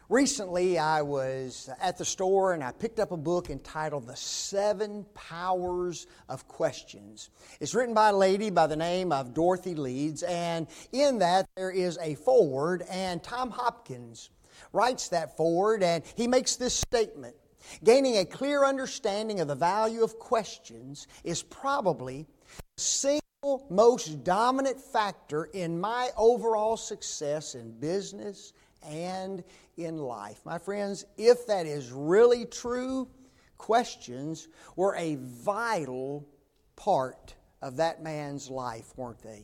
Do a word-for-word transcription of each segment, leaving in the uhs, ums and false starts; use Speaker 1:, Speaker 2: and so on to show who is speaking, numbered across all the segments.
Speaker 1: Recently, I was at the store and I picked up a book entitled The Seven Powers of Questions. It's written by a lady by the name of Dorothy Leeds, and in that there is a foreword, and Tom Hopkins writes that foreword, and he makes this statement: gaining a clear understanding of the value of questions is probably the single most dominant factor in my overall success in business and in life. My friends, if that is really true, questions were a vital part of that man's life, weren't they?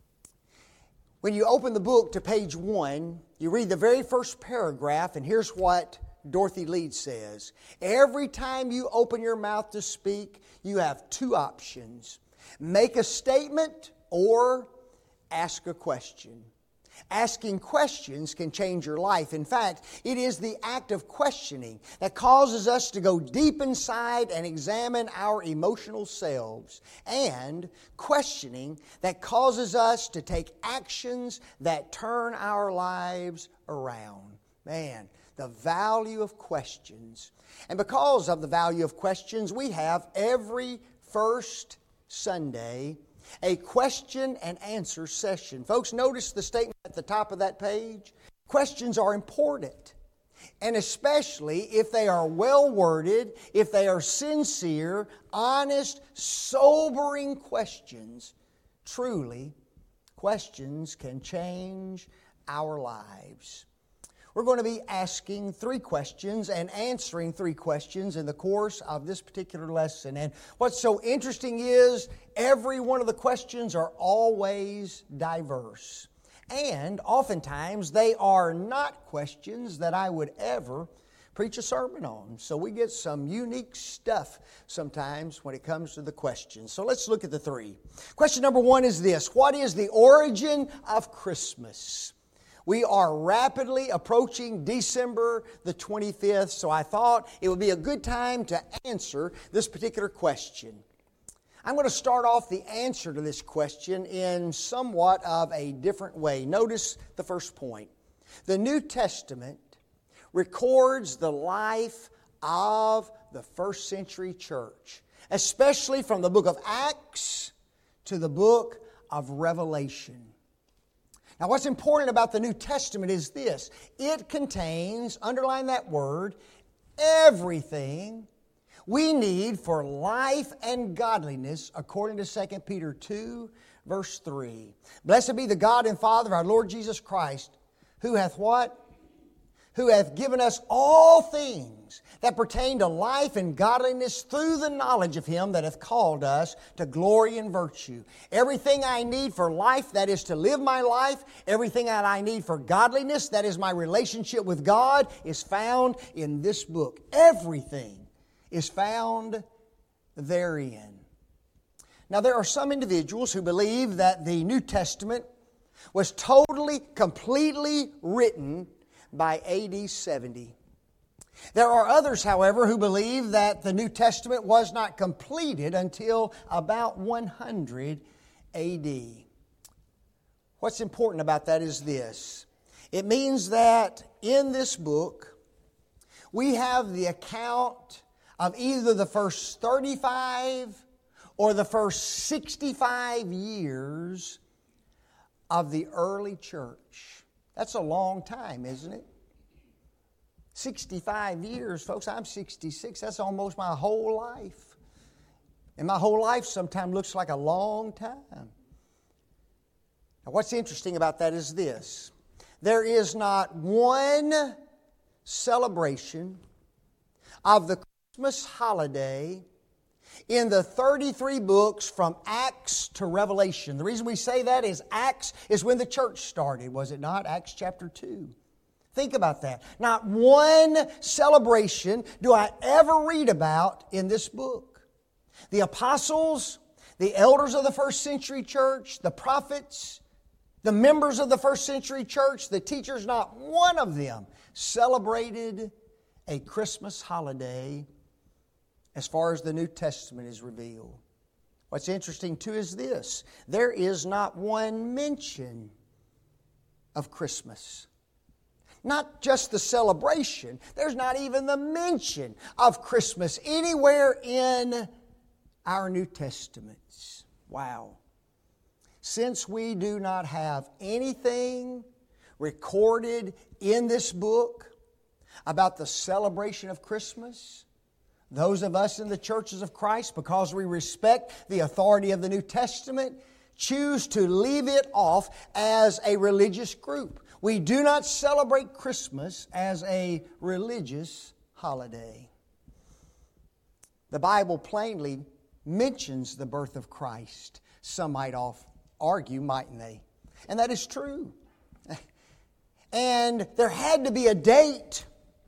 Speaker 1: When you open the book to page one, you read the very first paragraph, and here's what Dorothy Leeds says: every time you open your mouth to speak, you have two options: make a statement or ask a question. Asking questions can change your life. In fact, it is the act of questioning that causes us to go deep inside and examine our emotional selves, and questioning that causes us to take actions that turn our lives around. Man, the value of questions. And because of the value of questions, we have every first Sunday a question and answer session. Folks, notice the statement at the top of that page. Questions are important, and especially if they are well worded, if they are sincere, honest, sobering questions. Truly, questions can change our lives. We're going to be asking three questions and answering three questions in the course of this particular lesson. And what's so interesting is every one of the questions are always diverse. And oftentimes they are not questions that I would ever preach a sermon on. So we get some unique stuff sometimes when it comes to the questions. So let's look at the three. Question number one is this: what is the origin of Christmas? We are rapidly approaching December the twenty-fifth, so I thought it would be a good time to answer this particular question. I'm going to start off the answer to this question in somewhat of a different way. Notice the first point. The New Testament records the life of the first century church, especially from the book of Acts to the book of Revelation. Now, what's important about the New Testament is this: it contains, underline that word, everything we need for life and godliness, according to Second Peter two, verse three. Blessed be the God and Father of our Lord Jesus Christ, who hath what? Who hath given us all things that pertain to life and godliness through the knowledge of Him that hath called us to glory and virtue. Everything I need for life, that is to live my life, everything that I need for godliness, that is my relationship with God, is found in this book. Everything is found therein. Now, there are some individuals who believe that the New Testament was totally, completely written by A D seventy. There are others, however, who believe that the New Testament was not completed until about one hundred A D. What's important about that is this: it means that in this book we have the account of either the first thirty-five or the first sixty-five years of the early church. That's a long time, isn't it? sixty-five years, folks. I'm sixty-six. That's almost my whole life. And my whole life sometimes looks like a long time. Now, what's interesting about that is this: there is not one celebration of the Christmas holiday in the thirty-three books from Acts to Revelation. The reason we say that is Acts is when the church started, was it not? Acts chapter two. Think about that. Not one celebration do I ever read about in this book. The apostles, the elders of the first century church, the prophets, the members of the first century church, the teachers, not one of them celebrated a Christmas holiday as far as the New Testament is revealed. What's interesting too is this: there is not one mention of Christmas. Not just the celebration. There's not even the mention of Christmas anywhere in our New Testaments. Wow. Since we do not have anything recorded in this book about the celebration of Christmas, those of us in the churches of Christ, because we respect the authority of the New Testament, choose to leave it off as a religious group. We do not celebrate Christmas as a religious holiday. The Bible plainly mentions the birth of Christ. Some might off argue, mightn't they? And that is true. And there had to be a date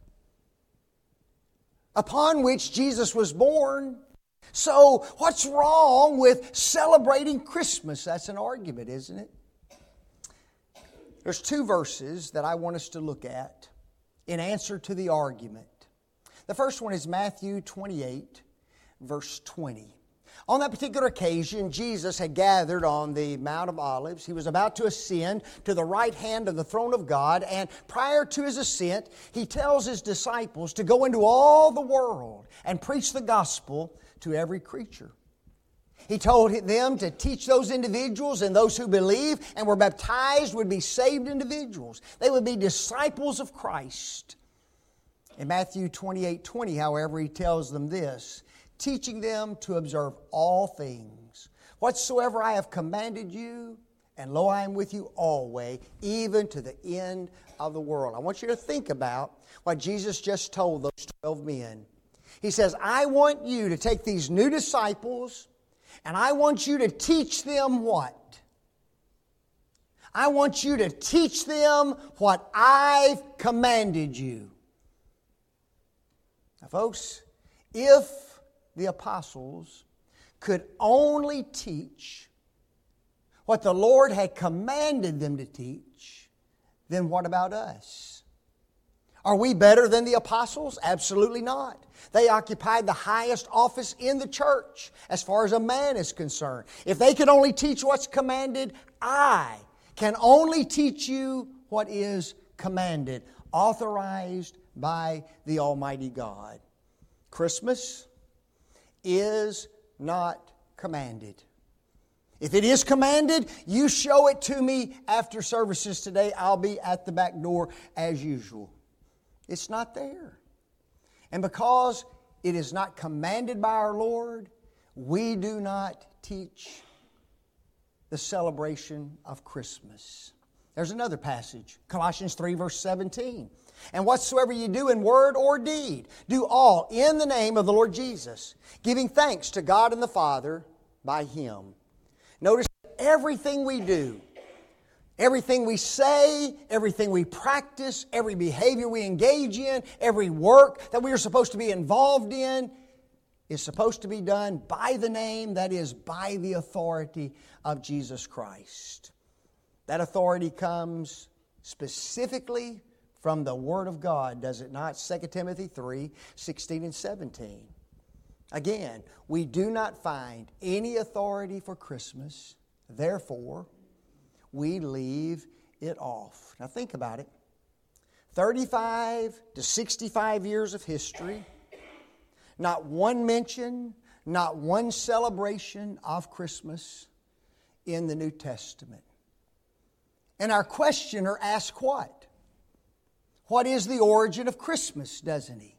Speaker 1: upon which Jesus was born. So what's wrong with celebrating Christmas? That's an argument, isn't it? There's two verses that I want us to look at in answer to the argument. The first one is Matthew twenty-eight, verse twenty. On that particular occasion, Jesus had gathered on the Mount of Olives. He was about to ascend to the right hand of the throne of God, and prior to His ascent, He tells His disciples to go into all the world and preach the gospel to every creature. He told them to teach those individuals, and those who believe and were baptized would be saved individuals. They would be disciples of Christ. In Matthew twenty-eight twenty, however, He tells them this, teaching them to observe all things, whatsoever I have commanded you, and lo, I am with you always, even to the end of the world. I want you to think about what Jesus just told those twelve men. He says, I want you to take these new disciples, and I want you to teach them what? I want you to teach them what I've commanded you. Now, folks, if the apostles could only teach what the Lord had commanded them to teach, then what about us? Are we better than the apostles? Absolutely not. They occupied the highest office in the church as far as a man is concerned. If they could only teach what's commanded, I can only teach you what is commanded, authorized by the Almighty God. Christmas is not commanded. If it is commanded, you show it to me after services today. I'll be at the back door as usual. It's not there. And because it is not commanded by our Lord, we do not teach the celebration of Christmas. There's another passage, Colossians three, verse seventeen. And whatsoever you do in word or deed, do all in the name of the Lord Jesus, giving thanks to God and the Father by Him. Notice everything we do, everything we say, everything we practice, every behavior we engage in, every work that we are supposed to be involved in is supposed to be done by the name, that is, by the authority of Jesus Christ. That authority comes specifically from the Word of God, does it not? Second Timothy three, sixteen and seventeen. Again, we do not find any authority for Christmas, therefore, we leave it off. Now think about it. thirty-five to sixty-five years of history, not one mention, not one celebration of Christmas in the New Testament. And our questioner asks what? What is the origin of Christmas, doesn't he?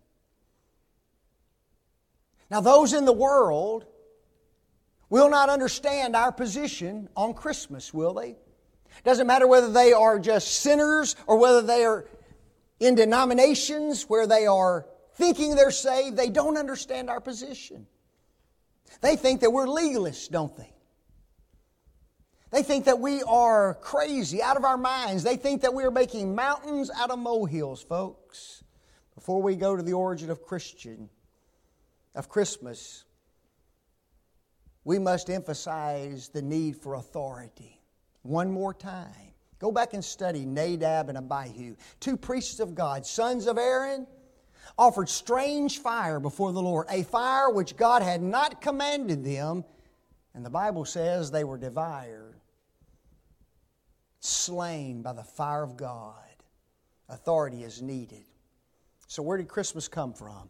Speaker 1: Now, those in the world will not understand our position on Christmas, will they? Doesn't matter whether they are just sinners or whether they are in denominations where they are thinking they're saved. They don't understand our position. They think that we're legalists, don't they? They think that we are crazy, out of our minds. They think that we are making mountains out of molehills, folks. Before we go to the origin of Christian, of Christmas, we must emphasize the need for authority. One more time. Go back and study Nadab and Abihu, two priests of God, sons of Aaron, offered strange fire before the Lord, a fire which God had not commanded them, and the Bible says they were devoured, slain by the fire of God. authority is needed. So where did Christmas come from?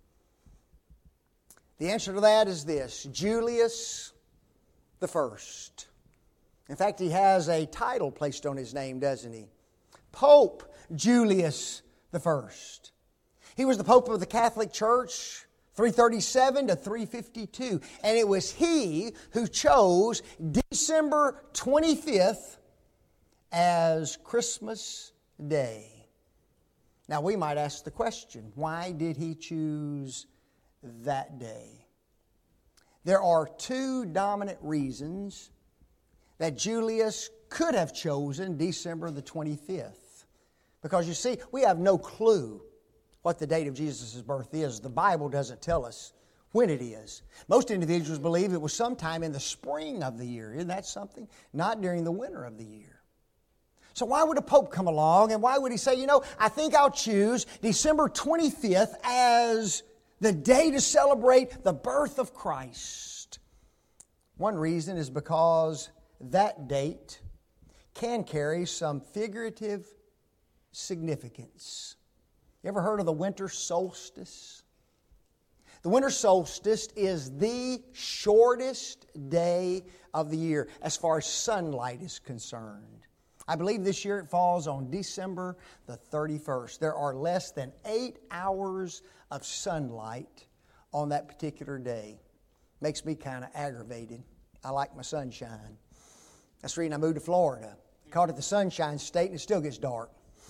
Speaker 1: The answer to that is this: Julius the First. In fact, he has a title placed on his name, doesn't he? Pope Julius the First. He was the Pope of the Catholic Church, three thirty-seven to three fifty-two. And it was he who chose December twenty-fifth as Christmas Day. Now we might ask the question, why did he choose that day? There are two dominant reasons that Julius could have chosen December the twenty-fifth. Because you see, we have no clue what the date of Jesus' birth is. The Bible doesn't tell us when it is. Most individuals believe it was sometime in the spring of the year. Isn't that something? Not during the winter of the year. So why would a pope come along and why would he say, you know, I think I'll choose December twenty-fifth as the day to celebrate the birth of Christ? One reason is because that date can carry some figurative significance. You ever heard of the winter solstice? The winter solstice is the shortest day of the year as far as sunlight is concerned. I believe this year it falls on December the thirty-first. There are less than eight hours of sunlight on that particular day. Makes me kind of aggravated. I like my sunshine. That's the reason I moved to Florida. Called it the Sunshine State, and it still gets dark.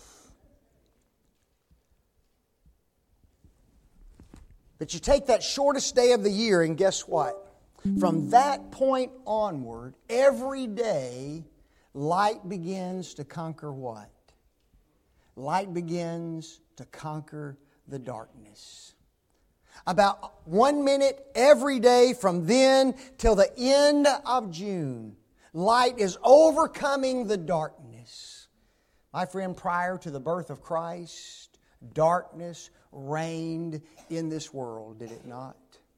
Speaker 1: But you take that shortest day of the year, and guess what? From that point onward, every day, light begins to conquer what? Light begins to conquer the darkness. About one minute every day from then till the end of June, light is overcoming the darkness. My friend, prior to the birth of Christ, darkness reigned in this world, did it not?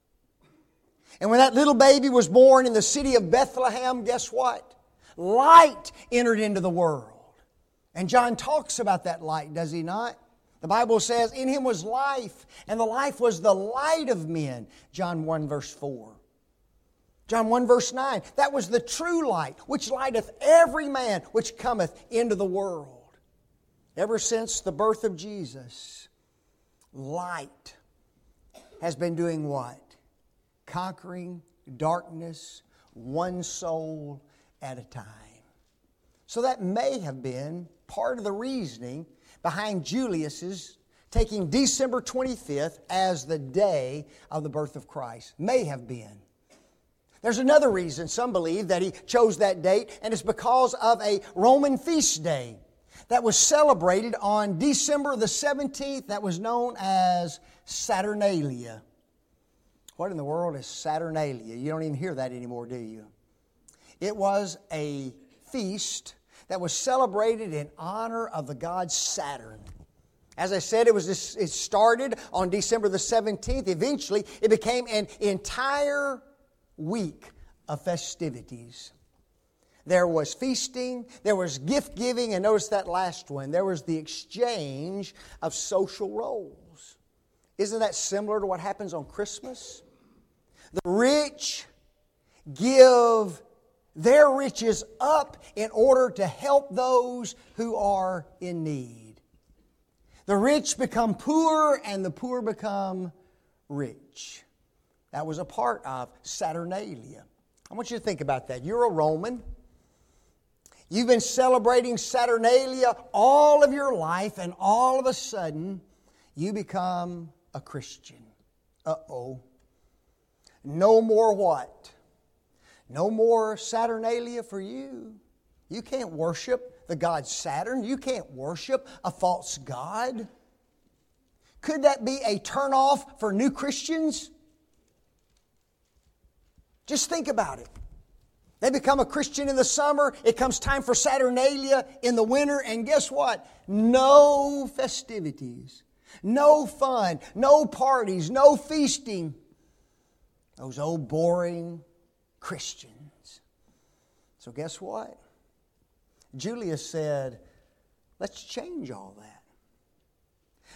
Speaker 1: And when that little baby was born in the city of Bethlehem, guess what? Light entered into the world. And John talks about that light, does he not? The Bible says, in him was life, and the life was the light of men. John one verse four. John one verse nine, that was the true light, which lighteth every man which cometh into the world. Ever since the birth of Jesus, light has been doing what? Conquering darkness, one soul at a time. So that may have been part of the reasoning behind Julius's taking December twenty-fifth as the day of the birth of Christ. May have been. There's another reason some believe that he chose that date, and it's because of a Roman feast day that was celebrated on December the seventeenth that was known as Saturnalia. What in the world is Saturnalia? You don't even hear that anymore, do you? It was a feast that was celebrated in honor of the god Saturn. As I said, it was this, it started on December the seventeenth. Eventually, it became an entire week of festivities. There was feasting, there was gift giving, and notice that last one. There was the exchange of social roles. Isn't that similar to what happens on Christmas? The rich give their riches up in order to help those who are in need. The rich become poor and the poor become rich. That was a part of Saturnalia. I want you to think about that. You're a Roman. You've been celebrating Saturnalia all of your life, and all of a sudden, you become a Christian. Uh-oh. No more what? No more Saturnalia for you. You can't worship the god Saturn. You can't worship a false god. Could that be a turnoff for new Christians? Just think about it. They become a Christian in the summer. It comes time for Saturnalia in the winter. And guess what? No festivities. No fun. No parties. No feasting. Those old boring Christians. So guess what? Julius said, let's change all that.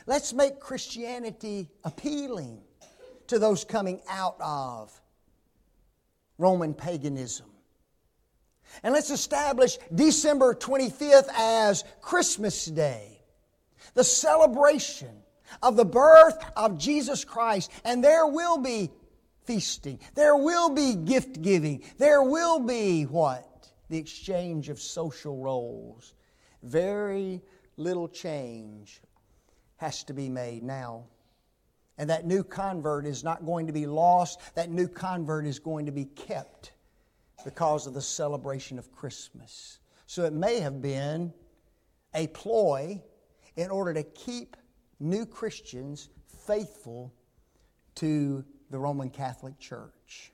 Speaker 1: Let's make Christianity appealing to those coming out of Roman paganism. And let's establish December twenty-fifth as Christmas Day, the celebration of the birth of Jesus Christ. And there will be feasting. There will be gift giving. There will be what? The exchange of social roles. Very little change has to be made now. And that new convert is not going to be lost. That new convert is going to be kept because of the celebration of Christmas. So it may have been a ploy in order to keep new Christians faithful to the Roman Catholic Church.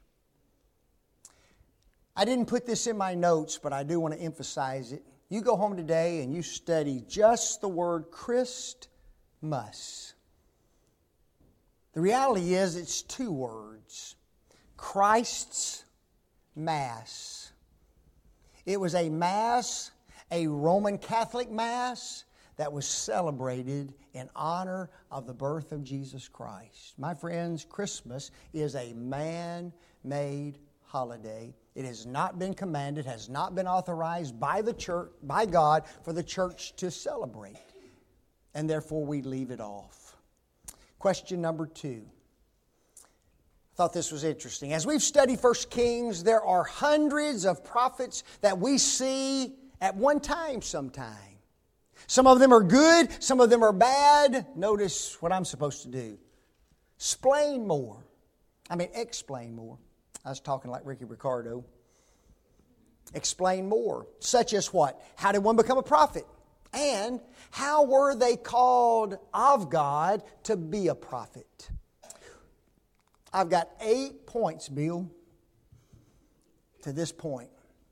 Speaker 1: I didn't put this in my notes, but I do want to emphasize it. You go home today and you study just the word Christmas. The reality is it's two words. Christ's Mass. It was a Mass, a Roman Catholic Mass, that was celebrated in honor of the birth of Jesus Christ. My friends, Christmas is a man-made holiday. It has not been commanded, has not been authorized by the church, by God, for the church to celebrate. And therefore we leave it off. Question number two. I thought this was interesting. As we've studied First Kings, there are hundreds of prophets that we see at one time sometime. Some of them are good, some of them are bad. Notice what I'm supposed to do. Explain more. I mean, explain more. I was talking like Ricky Ricardo. Explain more. Such as what? How did one become a prophet? And how were they called of God to be a prophet? I've got eight points, Bill, to this point.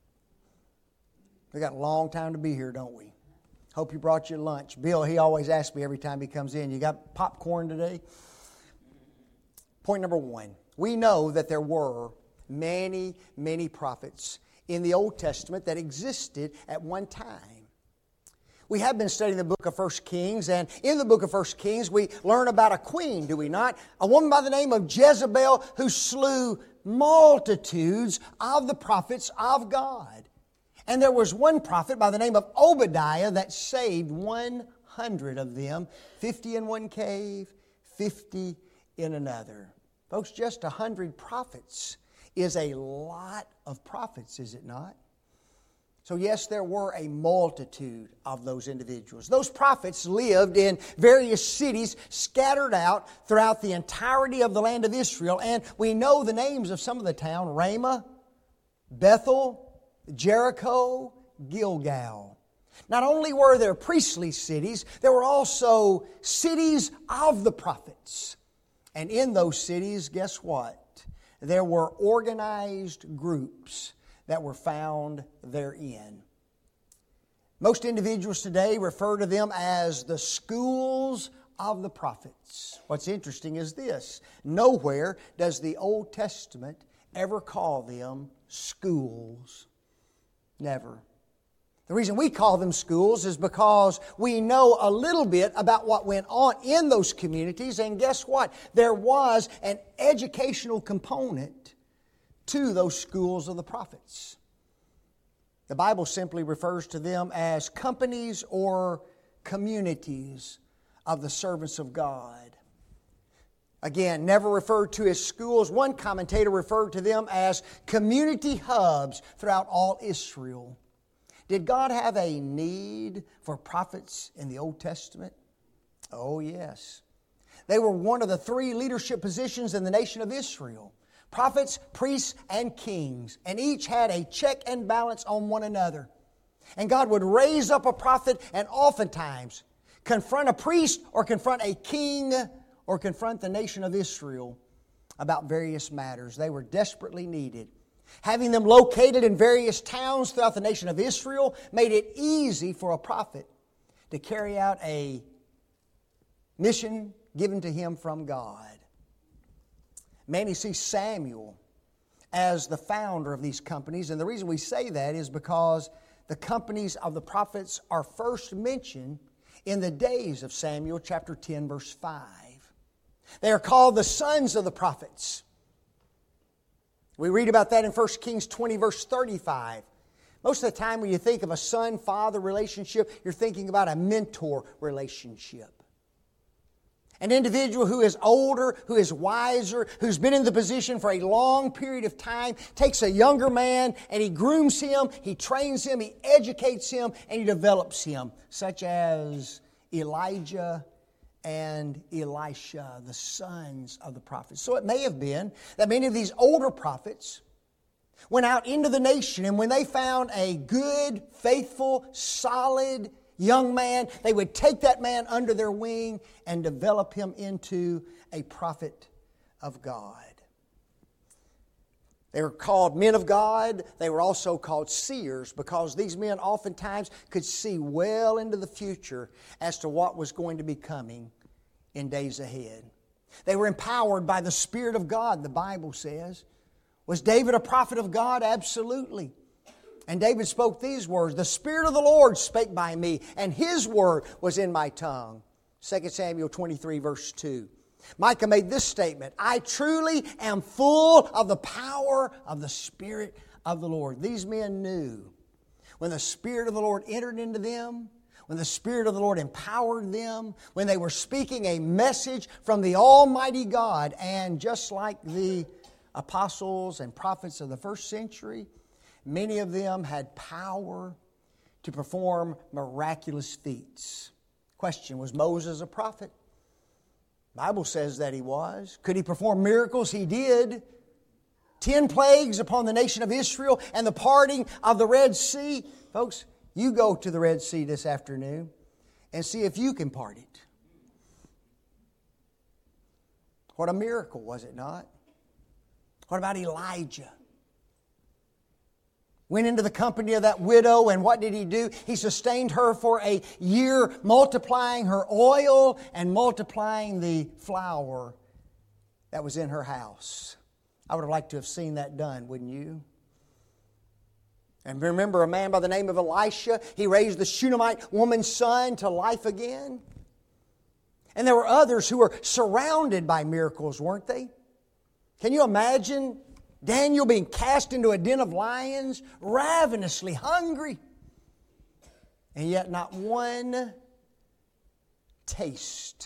Speaker 1: We got a long time to be here, don't we? Hope you brought your lunch. Bill, he always asks me every time he comes in, you got popcorn today? Point number one. We know that there were many, many prophets in the Old Testament that existed at one time. We have been studying the book of First Kings, and in the book of First Kings we learn about a queen, do we not? A woman by the name of Jezebel who slew multitudes of the prophets of God. And there was one prophet by the name of Obadiah that saved one hundred of them, fifty in one cave, fifty in another. Folks, just one hundred prophets is a lot of prophets, is it not? So yes, there were a multitude of those individuals. Those prophets lived in various cities scattered out throughout the entirety of the land of Israel. And we know the names of some of the towns: Ramah, Bethel, Jericho, Gilgal. Not only were there priestly cities, there were also cities of the prophets. And in those cities, guess what? There were organized groups that were found therein. Most individuals today refer to them as the schools of the prophets. What's interesting is this: nowhere does the Old Testament ever call them schools. Never. The reason we call them schools is because we know a little bit about what went on in those communities, and guess what? There was an educational component to those schools of the prophets. The Bible simply refers to them as companies or communities of the servants of God. Again, never referred to as schools. One commentator referred to them as community hubs throughout all Israel. Did God have a need for prophets in the Old Testament? Oh, yes. They were one of the three leadership positions in the nation of Israel: prophets, priests, and kings. And each had a check and balance on one another. And God would raise up a prophet and oftentimes confront a priest or confront a king or confront the nation of Israel about various matters. They were desperately needed. Having them located in various towns throughout the nation of Israel made it easy for a prophet to carry out a mission given to him from God. Many see Samuel as the founder of these companies, and the reason we say that is because the companies of the prophets are first mentioned in the days of Samuel, chapter ten, verse five. They are called the sons of the prophets. We read about that in First Kings twenty, verse thirty-five. Most of the time when you think of a son-father relationship, you're thinking about a mentor relationship. An individual who is older, who is wiser, who's been in the position for a long period of time, takes a younger man and he grooms him, he trains him, he educates him, and he develops him, such as Elijah and Elisha, the sons of the prophets. So it may have been that many of these older prophets went out into the nation, and when they found a good, faithful, solid young man, they would take that man under their wing and develop him into a prophet of God. They were called men of God. They were also called seers because these men oftentimes could see well into the future as to what was going to be coming in days ahead. They were empowered by the Spirit of God, the Bible says. Was David a prophet of God? Absolutely. And David spoke these words, "The Spirit of the Lord spake by me, and His word was in my tongue." Second Samuel twenty-three, verse two. Micah made this statement, "I truly am full of the power of the Spirit of the Lord." These men knew when the Spirit of the Lord entered into them, when the Spirit of the Lord empowered them, when they were speaking a message from the Almighty God, and just like the apostles and prophets of the first century, many of them had power to perform miraculous feats. Question, was Moses a prophet? The Bible says that he was. Could he perform miracles? He did. Ten plagues upon the nation of Israel and the parting of the Red Sea. Folks, you go to the Red Sea this afternoon and see if you can part it. What a miracle, was it not? What about Elijah? Went into the company of that widow, and what did he do? He sustained her for a year, multiplying her oil and multiplying the flour that was in her house. I would have liked to have seen that done, wouldn't you? And remember a man by the name of Elisha? He raised the Shunammite woman's son to life again. And there were others who were surrounded by miracles, weren't they? Can you imagine Daniel being cast into a den of lions, ravenously hungry, and yet not one taste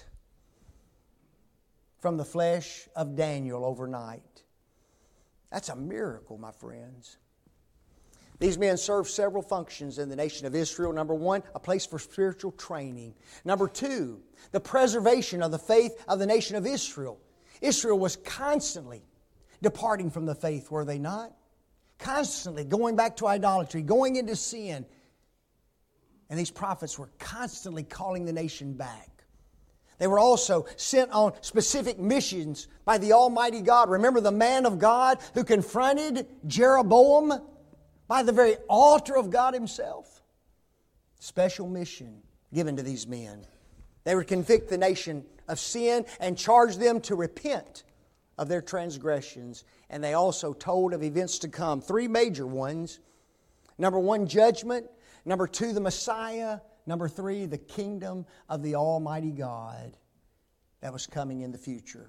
Speaker 1: from the flesh of Daniel overnight? That's a miracle, my friends. These men served several functions in the nation of Israel. Number one, a place for spiritual training. Number two, the preservation of the faith of the nation of Israel. Israel was constantly departing from the faith, were they not? Constantly going back to idolatry, going into sin. And these prophets were constantly calling the nation back. They were also sent on specific missions by the Almighty God. Remember the man of God who confronted Jeroboam by the very altar of God Himself? Special mission given to these men. They would convict the nation of sin and charge them to repent of their transgressions. And they also told of events to come. Three major ones. Number one, judgment. Number two, the Messiah. Number three, the kingdom of the Almighty God that was coming in the future.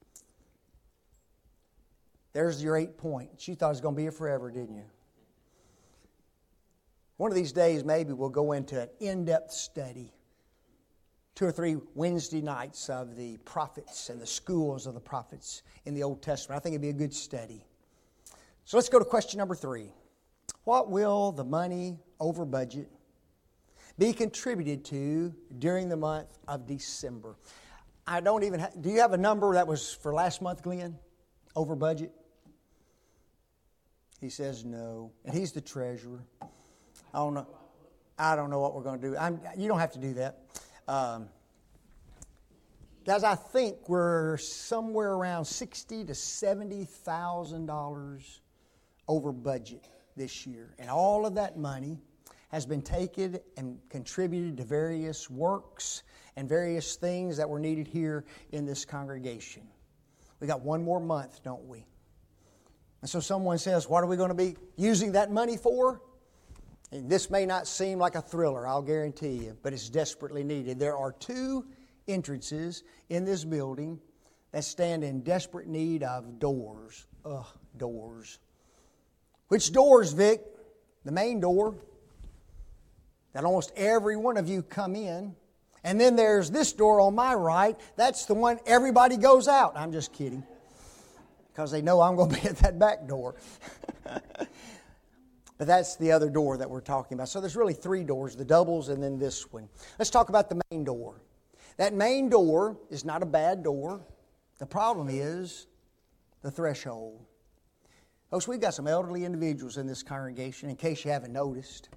Speaker 1: There's your eight points. You thought it was going to be here forever, didn't you? One of these days, maybe we'll go into an in-depth study. Two or three Wednesday nights of the prophets and the schools of the prophets in the Old Testament. I think it'd be a good study. So let's go to question number three. What will the money over budget be contributed to during the month of December? I don't even have, do you have a number that was for last month, Glenn? Over budget? He says no. And he's the treasurer. I don't know. I don't know what we're going to do. I'm, you don't have to do that. Um, guys, I think we're somewhere around sixty to seventy thousand dollars over budget this year, and all of that money has been taken and contributed to various works and various things that were needed here in this congregation. We got one more month, don't we? And so someone says, "What are we going to be using that money for?" And this may not seem like a thriller, I'll guarantee you, but it's desperately needed. There are two entrances in this building that stand in desperate need of doors. Ugh, doors. Which doors, Vic? The main door that almost every one of you come in. And then there's this door on my right. That's the one everybody goes out. I'm just kidding. Because they know I'm going to be at that back door. But that's the other door that we're talking about. So there's really three doors, the doubles and then this one. Let's talk about the main door. That main door is not a bad door. The problem is the threshold. Folks, we've got some elderly individuals in this congregation, in case you haven't noticed.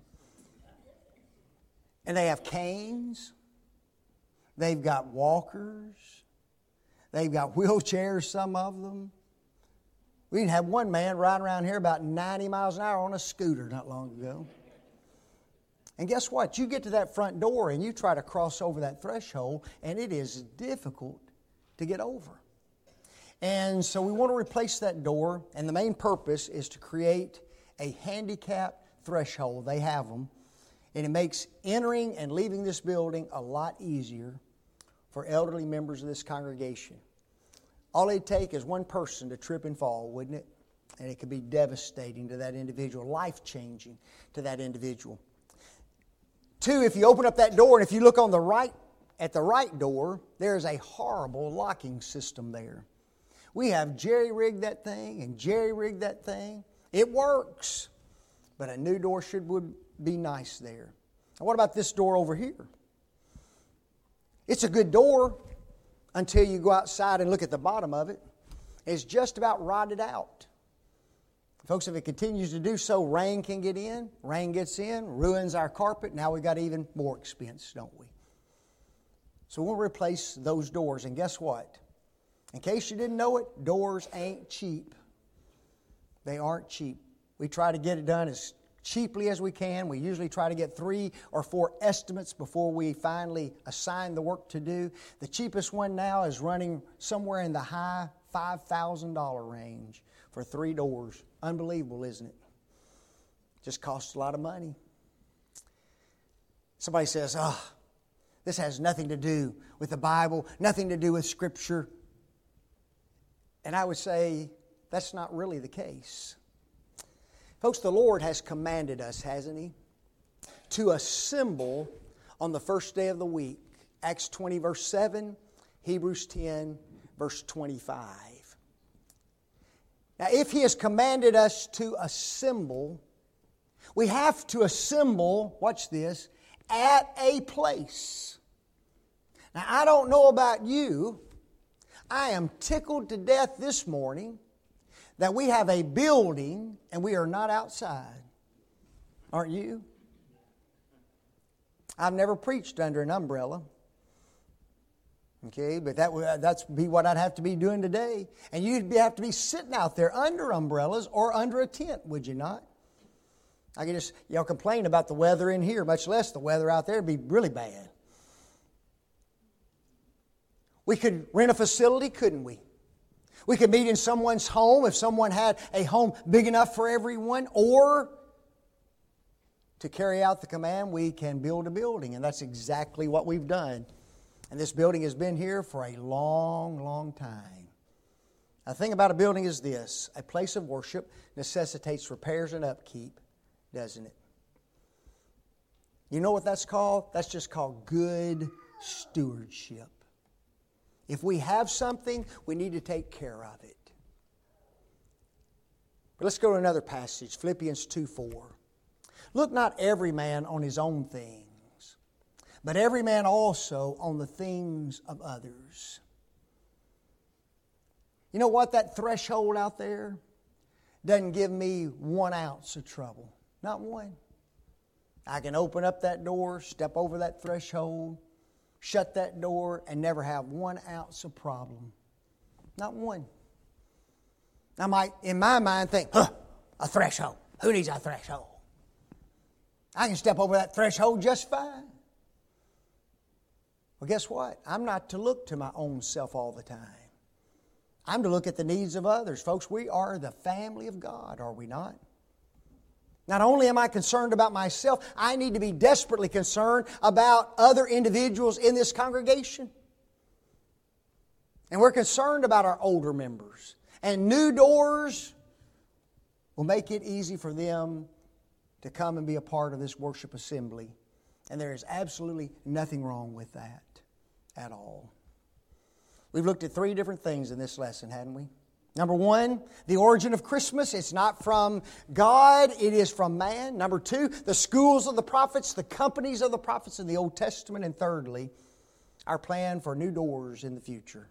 Speaker 1: And they have canes. They've got walkers. They've got wheelchairs, some of them. We didn't have one man riding around here about ninety miles an hour on a scooter not long ago. And guess what? You get to that front door and you try to cross over that threshold, and it is difficult to get over. And so we want to replace that door, and the main purpose is to create a handicap threshold. They have them. And it makes entering and leaving this building a lot easier for elderly members of this congregation. All it'd take is one person to trip and fall, wouldn't it? And it could be devastating to that individual, life-changing to that individual. Two, if you open up that door and if you look on the right, at the right door, there's a horrible locking system there. We have jerry-rigged that thing and jerry-rigged that thing. It works, but a new door should would be nice there. Now, what about this door over here? It's a good door until you go outside and look at the bottom of it. It's just about rotted out. Folks, if it continues to do so, rain can get in. Rain gets in, ruins our carpet. Now we've got even more expense, don't we? So we'll replace those doors. And guess what? In case you didn't know it, doors ain't cheap. They aren't cheap. We try to get it done as cheaply as we can. We usually try to get three or four estimates before we finally assign the work to do. The cheapest one now is running somewhere in the high five thousand dollars range for three doors. Unbelievable, isn't it? Just costs a lot of money. Somebody says, oh, this has nothing to do with the Bible, nothing to do with Scripture. And I would say that's not really the case. Folks, the Lord has commanded us, hasn't He, to assemble on the first day of the week. Acts twenty, verse seven, Hebrews ten, verse twenty-five. Now, if He has commanded us to assemble, we have to assemble, watch this, at a place. Now, I don't know about you. I am tickled to death this morning that we have a building and we are not outside. Aren't you? I've never preached under an umbrella. Okay, but that would that's be what I'd have to be doing today. And you'd have to be sitting out there under umbrellas or under a tent, would you not? I can just, you know, complain about the weather in here, much less the weather out there. It'd be really bad. We could rent a facility, couldn't we? We could meet in someone's home if someone had a home big enough for everyone, or to carry out the command, we can build a building. And that's exactly what we've done. And this building has been here for a long, long time. Now, the thing about a building is this: a place of worship necessitates repairs and upkeep, doesn't it? You know what that's called? That's just called good stewardship. If we have something, we need to take care of it. But let's go to another passage, Philippians two four. Look not every man on his own things, but every man also on the things of others. You know what? That threshold out there doesn't give me one ounce of trouble. Not one. I can open up that door, step over that threshold, shut that door, and never have one ounce of problem. Not one. I might, in my mind, think, huh, a threshold. Who needs a threshold? I can step over that threshold just fine. Well, guess what? I'm not to look to my own self all the time. I'm to look at the needs of others. Folks, we are the family of God, are we not? Not only am I concerned about myself, I need to be desperately concerned about other individuals in this congregation. And we're concerned about our older members. And New Doors will make it easy for them to come and be a part of this worship assembly. And there is absolutely nothing wrong with that at all. We've looked at three different things in this lesson, hadn't we? Number one, the origin of Christmas. It's not from God, it is from man. Number two, the schools of the prophets, the companies of the prophets in the Old Testament. And thirdly, our plan for New Doors in the future.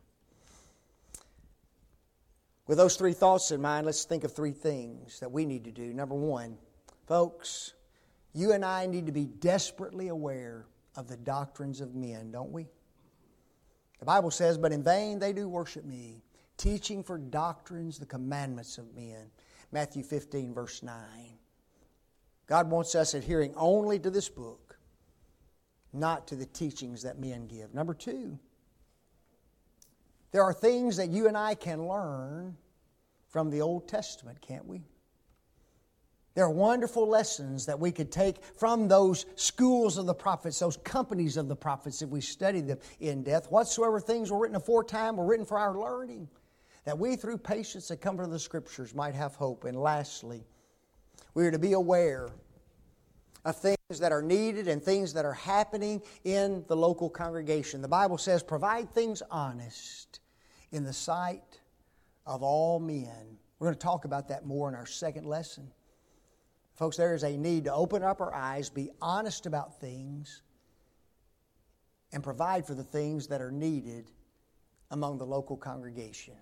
Speaker 1: With those three thoughts in mind, let's think of three things that we need to do. Number one, folks, you and I need to be desperately aware of the doctrines of men, don't we? The Bible says, but in vain they do worship me, teaching for doctrines the commandments of men. Matthew fifteen, verse nine. God wants us adhering only to this book, not to the teachings that men give. Number two, there are things that you and I can learn from the Old Testament, can't we? There are wonderful lessons that we could take from those schools of the prophets, those companies of the prophets, if we study them in depth. Whatsoever things were written aforetime were written for our learning, that we through patience that come from the Scriptures might have hope. And lastly, we are to be aware of things that are needed and things that are happening in the local congregation. The Bible says, provide things honest in the sight of all men. We're going to talk about that more in our second lesson. Folks, there is a need to open up our eyes, be honest about things, and provide for the things that are needed among the local congregation.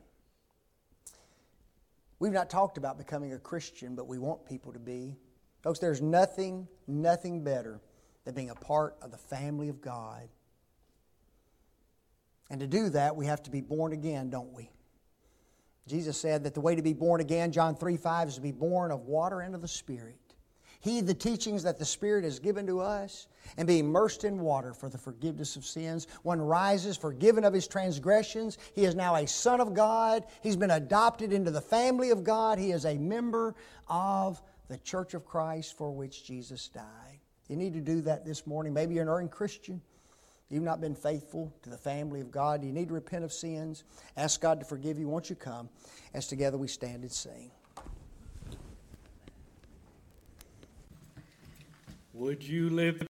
Speaker 1: We've not talked about becoming a Christian, but we want people to be. Folks, there's nothing, nothing better than being a part of the family of God. And to do that, we have to be born again, don't we? Jesus said that the way to be born again, John three five, is to be born of water and of the Spirit. Heed the teachings that the Spirit has given to us and be immersed in water for the forgiveness of sins. One rises forgiven of his transgressions. He is now a son of God. He's been adopted into the family of God. He is a member of the Church of Christ for which Jesus died. You need to do that this morning. Maybe you're an erring Christian. You've not been faithful to the family of God. You need to repent of sins. Ask God to forgive you. Won't you come as together we stand and sing?
Speaker 2: Would you lift